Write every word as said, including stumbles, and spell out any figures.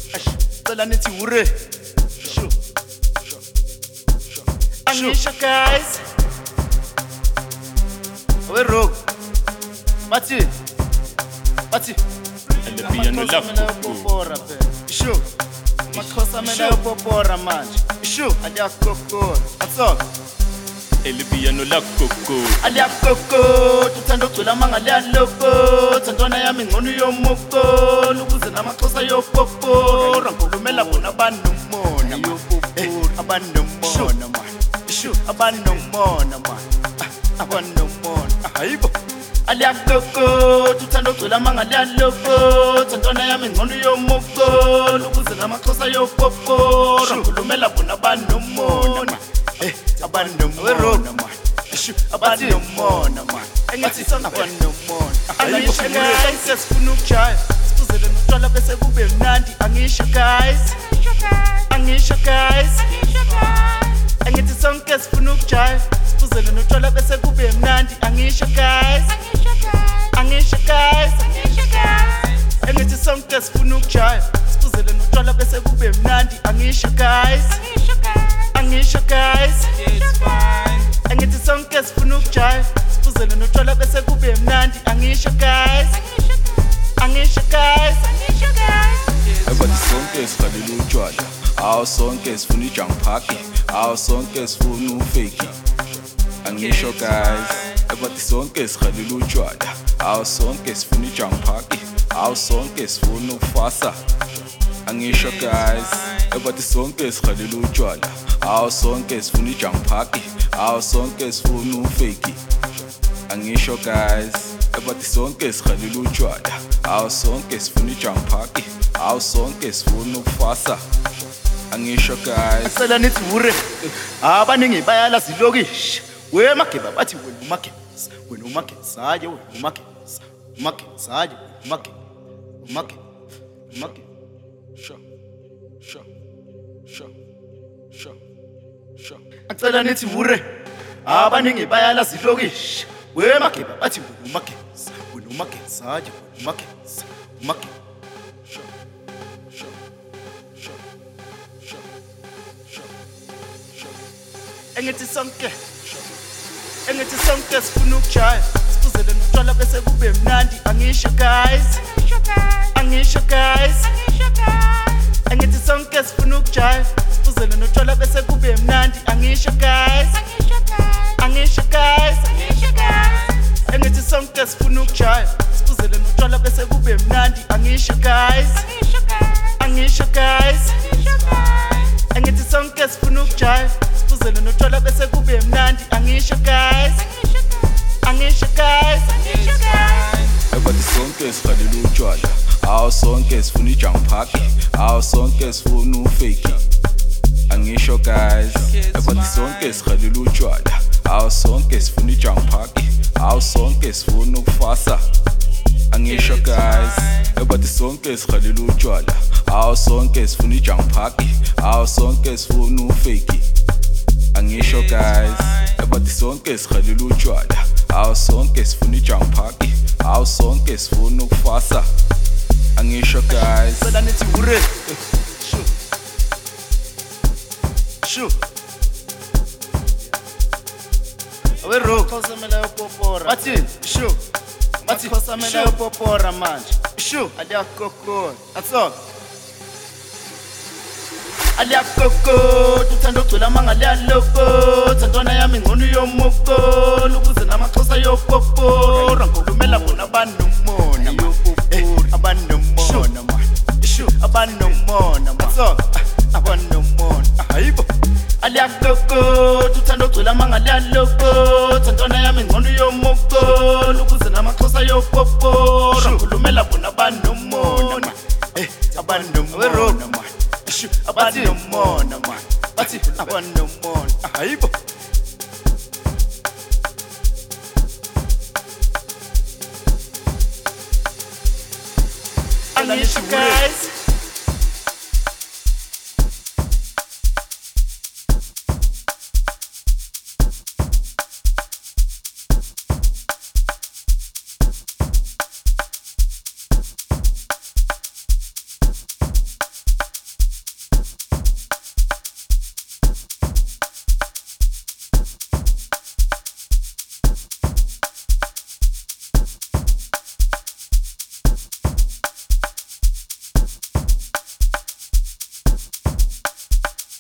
Cela nithi ure. Sure. Angisho guys. We rock. Bathi. Bathi. And the piano Popora pe. Sure. Makhosa mina popora manje. Sure. Aliyakoko. Atso. El piano la coco. Aliyakoko. Tuthanda ucula mangale aloko. Thandwana yami ngcono yomoko. Lukuze namakhosa yopopora. Ngikhulumela bona abanomona. Abanomona man. Sure. Abanomona man. Abanomona. Hayibo. Aliyakoko, tuthanda ucula mangale aloko. Thandwana yami ngcono yomoko. Lukuze namakhosa yopopora. Ngikhulumela bona abanomona. Eh, abanomona man. Sure. Abanomona man. Engathi abanomona. Angisho guys, sesifuna ukujaya. Sifuzele notshwala bese kube mnandi. Angisho guys. Angisho guys. Engithi sonke sifuna ukujaya. Sifuzele notshwala bese kube mnandi. Angisho guys. Angisho guys. Engithi sonke sifuna ukujaya. Sifuzele notshwala bese kube mnandi. Angisho guys. Angisho guys. Engithi sonke sifuna ukujaya. Sifuzele notshwala bese kube mnandi. Angisho guys. Angisho guys. Ebathi sonke sihalela utshwala, awu sonke sifuna ijunk park, awu sonke sifuna ufake. Angisho guys, ebathi sonke sihalela utshwala, awu sonke sifuna ijunk park, awu sonke sifuna ukufasa. Angisho guys, ebathi sonke sihalela utshwala, awu sonke sifuna ijunk park, awu sonke sifuna ufake. Angisho guys, ebathi sonke sihalela utshwala, awu sonke sifuna ijunk park, awu sonke sifuna ukufasa. Angisho guys. Cela nithi ure. Abaningi bayala silokishi. We mageba bathi wena umagenza. Wena umagenza haye wena umagenza. Umagenza haye umagenza. Umagenza. Umagenza. Sha. Sha. Sha. Sha. Sha. Acela nithi ure. Abaningi bayala silokishi. We mageba bathi wena umagenza. Wena umagenza haye wena umagenza. Umagenza. Sha. Sha. Sha. Sha. Sha. Sha. Engithi sonke. Engithi sonke sifuna ukujaya. Sifuzele notshwala bese kube mnandi. Angisho guys. Angisho guys. Engithi sonke sifuna ukujaya. Sifuzele notshwala bese kube mnandi. Angisho guys. Angisho guys. Engithi sonke sifuna ukujaya. Sifuzele notshwala bese kube mnandi. Angisho guys. Angisho guys. Engithi sonke sifuna ukujaya. Sifuzele notshwala bese kube mnandi. Angisho guys. Angisho guys. Ebathi sonke sihalela utshwala, awu sonke sifuna ijunk park, awu sonke sifuna ufake. Angisho guys, ebathi sonke sihalela utshwala, awu sonke sifuna ijunk park, awu sonke sifuna ukufasa. Angisho guys, ebathi sonke sihalela utshwala, awu sonke sifuna ijunk park, awu sonke sifuna ufake. Angisho guys, ebathi sonke sihalela utshwala, awu sonke sifuna ijunk park, awu sonke sifuna ukufasa. Angisho guys. Cela nithi ure. Sure. Sure. We rock. Khosamela yopopora. Bathi, sure. Bathi khosamela yopopora manje. Sure. Aliyakoko. Atso. Aliyakoko, tuthanda ucula mangale aloko. Thandwana yami ngcono yomoko. Lukuze namakhosa yopopora. Ngikhulumela bona abanomona man. Eh, abanomona man. Sure. Abanomona man. Atso. Abanomona. Hayibo. Aliyakoko, tuthanda ucula mangale aloko. Thandwana yami ngcono yomoko. Lukuze namakhosa yopopora. Ngikhulumela bona abanomona man. Eh, abanomona man. Abanomona man. Bathi abanomona. Hayibo. Angisho guys.